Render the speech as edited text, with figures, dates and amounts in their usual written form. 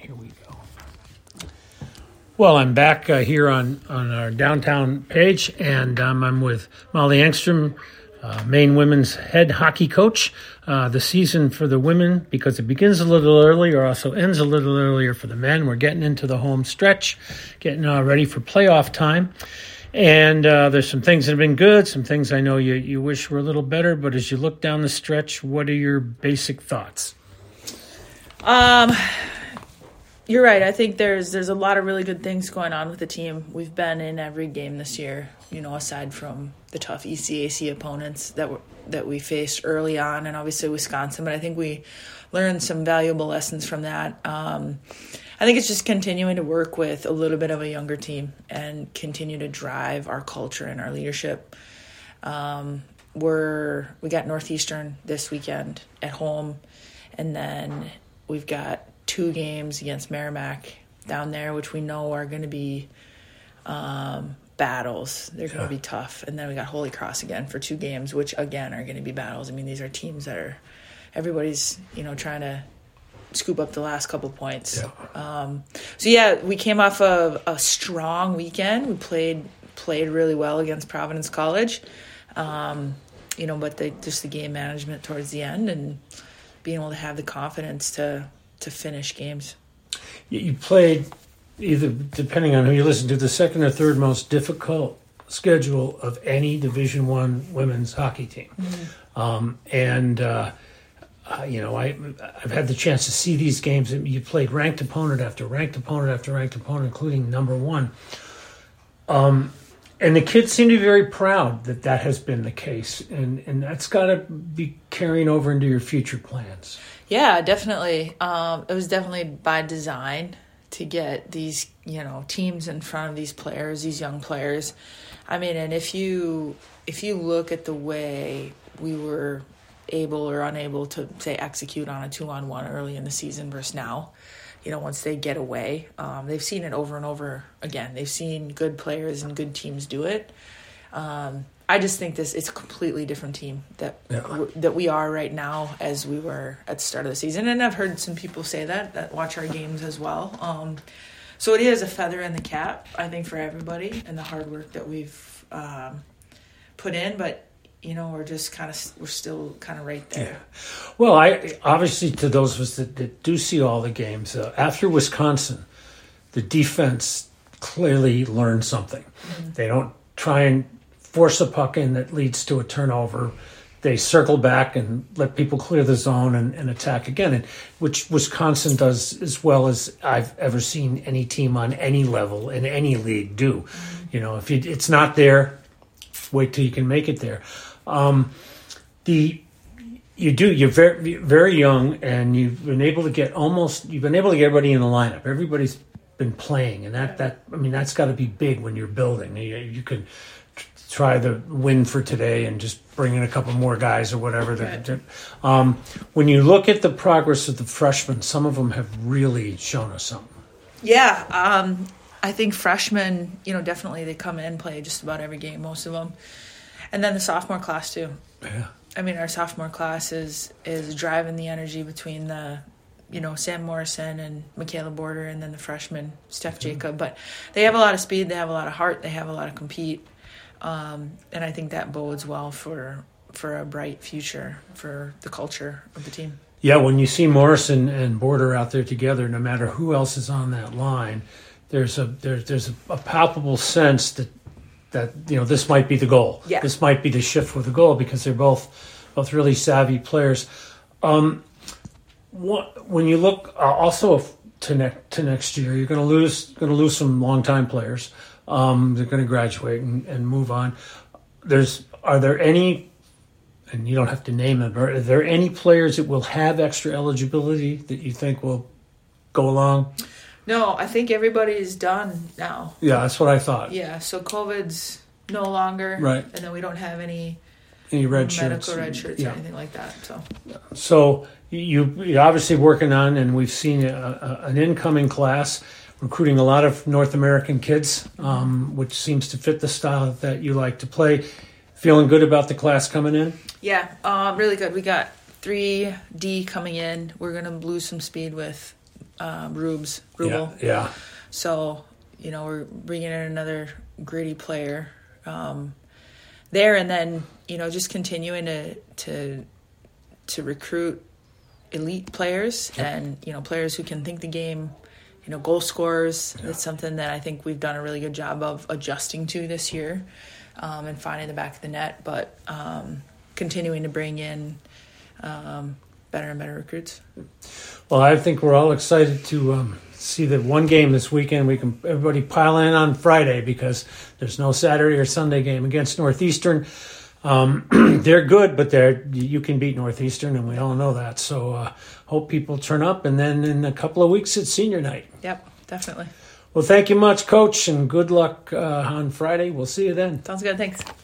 Here we go. Well, I'm back here on our downtown page, and I'm with Molly Engstrom, Maine women's head hockey coach. The season for the women, because it begins a little earlier, also ends a little earlier for the men. We're getting into the home stretch, getting ready for playoff time. And there's some things that have been good, some things I know you wish were a little better, but as you look down the stretch, what are your basic thoughts? You're right. I think there's a lot of really good things going on with the team. We've been in every game this year, aside from the tough ECAC opponents that we faced early on, and obviously Wisconsin. But I think we learned some valuable lessons from that. I think it's just continuing to work with a little bit of a younger team and continue to drive our culture and our leadership. We got Northeastern this weekend at home, and then we've got 2 games against Merrimack down there, which we know are going to be battles. They're going to be tough. And then we got Holy Cross again for 2 games, which again are going to be battles. I mean, these are teams that everybody's trying to scoop up the last couple of points. We came off of a strong weekend. We played really well against Providence College, but the game management towards the end and being able to have the confidence to finish games. You played either, depending on who you listen to, the second or third most difficult schedule of any Division I women's hockey team. Mm-hmm. I've had the chance to see these games. You played ranked opponent after ranked opponent after ranked opponent, including number 1. And the kids seem to be very proud that has been the case. And that's got to be carrying over into your future plans. Yeah, definitely. It was definitely by design to get these, teams in front of these players, these young players. I mean, and if you look at the way we were able or unable to, say, execute on a 2-on-1 early in the season versus now, once they get away, they've seen it over and over again. They've seen good players and good teams do it. I just think it's a completely different team that we are right now as we were at the start of the season. And I've heard some people say that watch our games as well. So it is a feather in the cap, I think, for everybody and the hard work that we've put in. But, we're still kind of right there. Yeah. Well, I obviously, to those of us that do see all the games, after Wisconsin, the defense clearly learned something. Mm-hmm. They don't try and force a puck in that leads to a turnover. They circle back and let people clear the zone and attack again, and which Wisconsin does as well as I've ever seen any team on any level in any league do. Mm-hmm. If it's not there, wait till you can make it there. You're very, very young, and you've been able to get everybody in the lineup. Everybody's been playing, and that's got to be big when you're building. You could try the win for today and just bring in a couple more guys or whatever. Right. When you look at the progress of the freshmen, some of them have really shown us something. Yeah, I think freshmen, definitely they come in, play just about every game, most of them. And then the sophomore class, too. Yeah. I mean, our sophomore class is driving the energy between the, Sam Morrison and Michaela Border, and then the freshman, Steph Jacob. But they have a lot of speed, they have a lot of heart, they have a lot of compete. And I think that bodes well for a bright future for the culture of the team. Yeah, when you see Morrison and Border out there together, no matter who else is on that line, there's a palpable sense that this might be the goal. Yeah. This might be the shift for the goal, because they're both really savvy players. When you look also to next year, you're going to lose some longtime players. They're going to graduate and move on. Are there any, and you don't have to name them, are there any players that will have extra eligibility that you think will go along? No, I think everybody's done now. Yeah, that's what I thought. Yeah, so COVID's no longer. Right. And then we don't have any red shirts. Medical red shirts or anything like that. So you're obviously working on, and we've seen an incoming class recruiting a lot of North American kids, which seems to fit the style that you like to play. Feeling good about the class coming in? Yeah, really good. We got 3D coming in. We're going to lose some speed with Rubel. Yeah. So, we're bringing in another gritty player there, and then, just continuing to recruit elite players and, players who can think the game, goal scorers. It's something that I think we've done a really good job of adjusting to this year and finding the back of the net, but continuing to bring in better and better recruits. Well, I think we're all excited to see the one game this weekend. We can everybody pile in on Friday because there's no Saturday or Sunday game against Northeastern. They're good, but you can beat Northeastern, and we all know that. So hope people turn up, and then in a couple of weeks it's senior night. Yep, definitely. Well, thank you much, Coach, and good luck on Friday. We'll see you then. Sounds good. Thanks.